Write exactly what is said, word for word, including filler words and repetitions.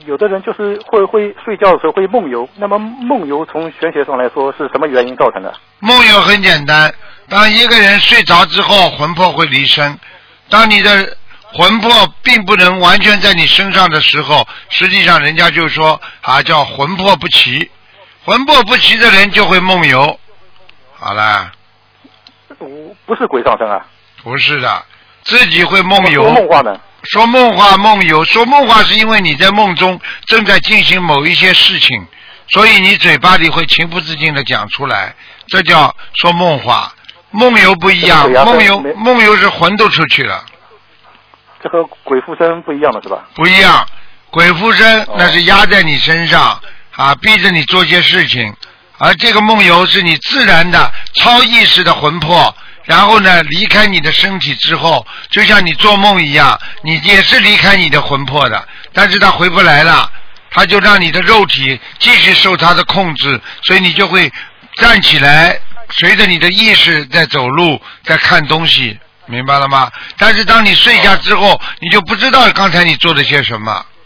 有的人就是会会睡觉的时候会梦游，那么梦游从玄学上来说是什么原因造成的？ 梦游很简单，当一个人睡着之后，魂魄会离身。当你的魂魄并不能完全在你身上的时候，实际上人家就说啊，叫魂魄不齐。魂魄不齐的人就会梦游。好了。 不是鬼上身啊？ 不是的，自己会梦游。 说梦话呢？ 说梦话梦游，说梦话是因为你在梦中正在进行某一些事情，所以你嘴巴里会情不自禁的讲出来，这叫说梦话。梦游不一样，梦游梦游是魂都出去了。 这和鬼附身不一样的是吧？ 不一样，鬼附身那是压在你身上、哦、啊，逼着你做些事情，而这个梦游是你自然的超意识的魂魄，然后呢离开你的身体之后，就像你做梦一样，你也是离开你的魂魄的，但是他回不来了，他就让你的肉体继续受他的控制，所以你就会站起来，随着你的意识在走路，在看东西，明白了吗？但是当你睡下之后，你就不知道刚才你做了些什么。